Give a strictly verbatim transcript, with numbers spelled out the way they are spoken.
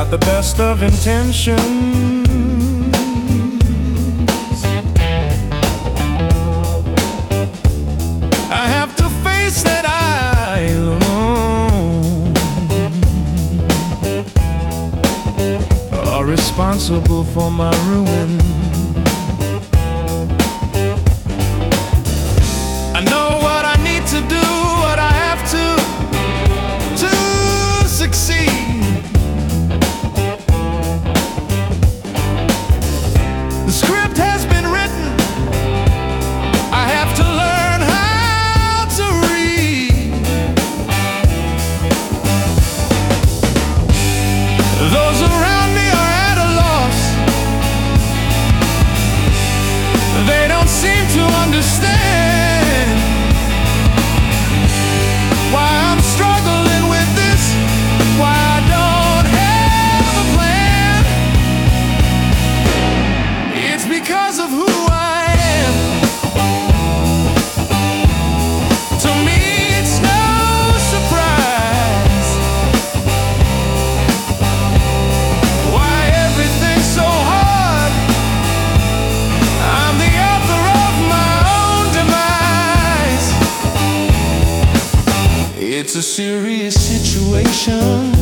got the best of intentions. I have to face that I alone are responsible for my ruin. I know what I need to do, what I have to to succeed. The script has been written, I have to learn how to read. Those around me are at a loss, they don't seem to understand why I'm struggling with this, why I don't have a plan. It's because of who I am. To me it's no surprise why everything's so hard. I'm the author of my own demise. It's a serious situation.